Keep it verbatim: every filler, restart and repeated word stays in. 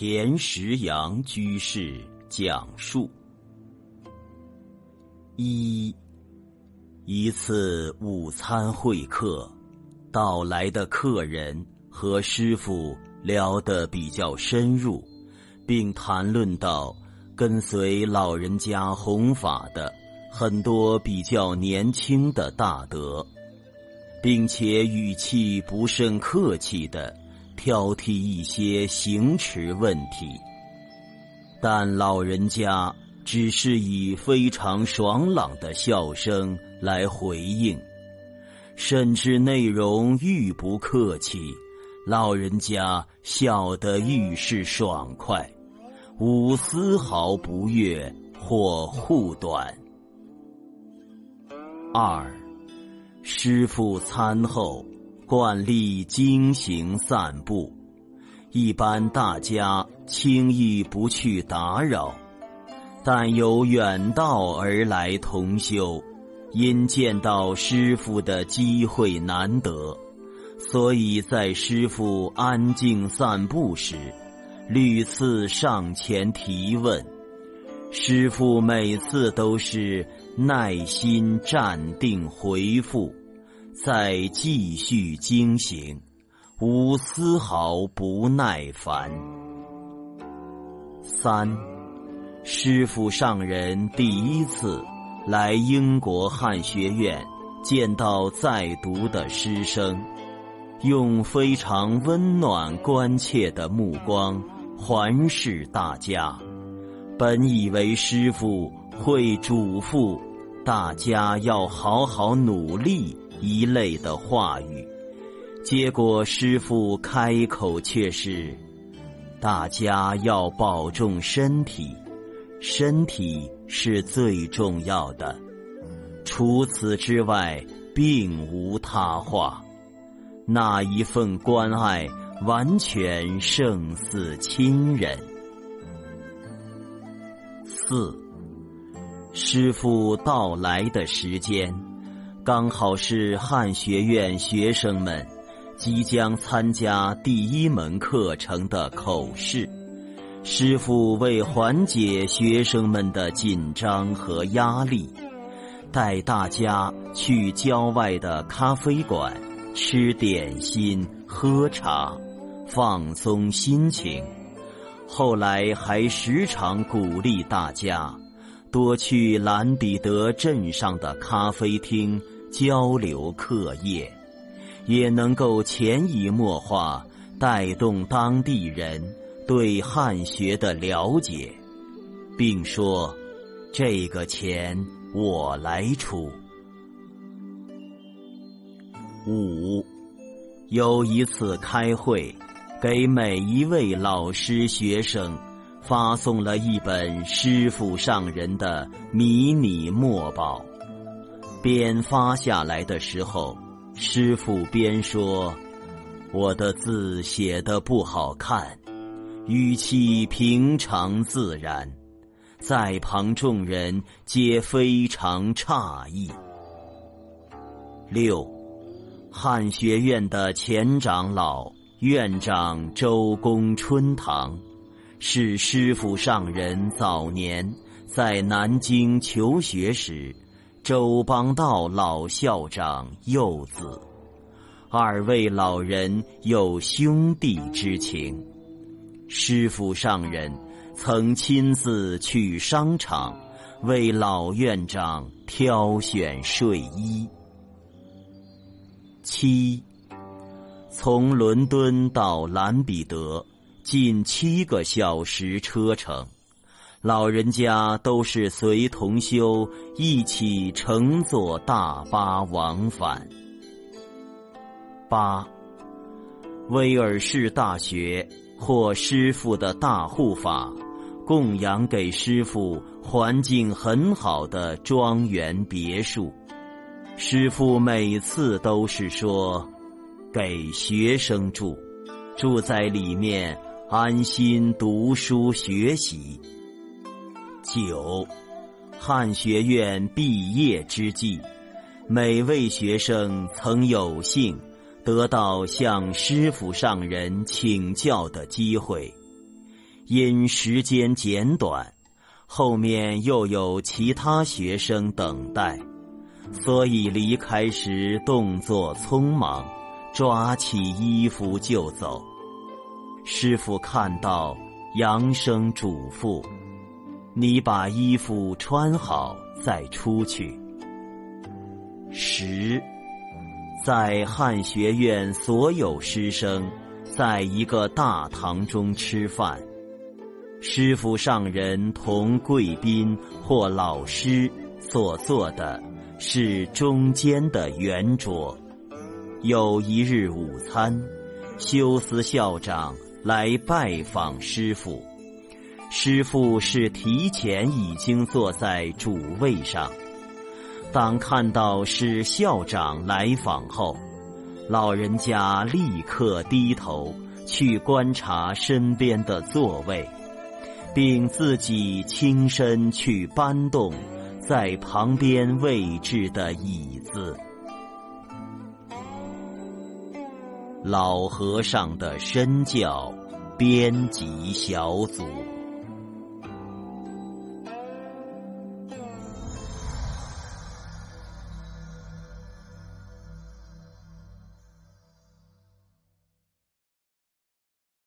田石阳居士讲述。一一次午餐会客，到来的客人和师父聊得比较深入，并谈论到跟随老人家弘法的很多比较年轻的大德，并且语气不甚客气地挑剔一些行持问题，但老人家只是以非常爽朗的笑声来回应，甚至内容愈不客气，老人家笑得愈是爽快，无丝毫不悦或护短。二，师父餐后惯例经行散步，一般大家轻易不去打扰，但有远道而来同修，因见到师父的机会难得，所以在师父安静散步时，屡次上前提问。师父每次都是耐心站定回复，再继续经行，无丝毫不耐烦。三，师父上人第一次来英国汉学院见到在读的师生，用非常温暖关切的目光环视大家，本以为师父会嘱咐大家要好好努力一类的话语，结果师父开口却是大家要保重身体，身体是最重要的，除此之外并无他话。那一份关爱完全胜似亲人。四，师父到来的时间刚好是汉学院学生们即将参加第一门课程的口试，师父为缓解学生们的紧张和压力，带大家去郊外的咖啡馆吃点心喝茶，放松心情。后来还时常鼓励大家多去兰比德镇上的咖啡厅交流课业，也能够潜移默化带动当地人对汉学的了解，并说这个钱我来出。五，有一次开会，给每一位老师学生发送了一本师父上人的迷你墨宝，边发下来的时候，师父边说我的字写得不好看，语气平常自然，在旁众人皆非常诧异。六，汉学院的前长老院长周公春堂是师父上人早年在南京求学时周邦道老校长幼子，二位老人有兄弟之情。师父上人曾亲自去商场为老院长挑选睡衣。七，从伦敦到兰比德近七个小时车程，老人家都是随同修一起乘坐大巴往返。八，威尔士大学获师父的大护法，供养给师父环境很好的庄园别墅。师父每次都是说给学生住，住在里面安心读书学习。九，汉学院毕业之际，每位学生曾有幸得到向师父上人请教的机会， 因时间简短，后面又有其他学生等待，所以离开时动作匆忙，抓起衣服就走。师父看到，扬声嘱咐：你把衣服穿好再出去。十，在汉学院所有师生在一个大堂中吃饭，师父上人同贵宾或老师所坐的是中间的圆桌。有一日午餐，修思校长来拜访师父，师父是提前已经坐在主位上。当看到是校长来访后，老人家立刻低头去观察身边的座位，并自己亲身去搬动在旁边位置的椅子。老和尚的身教编辑小组。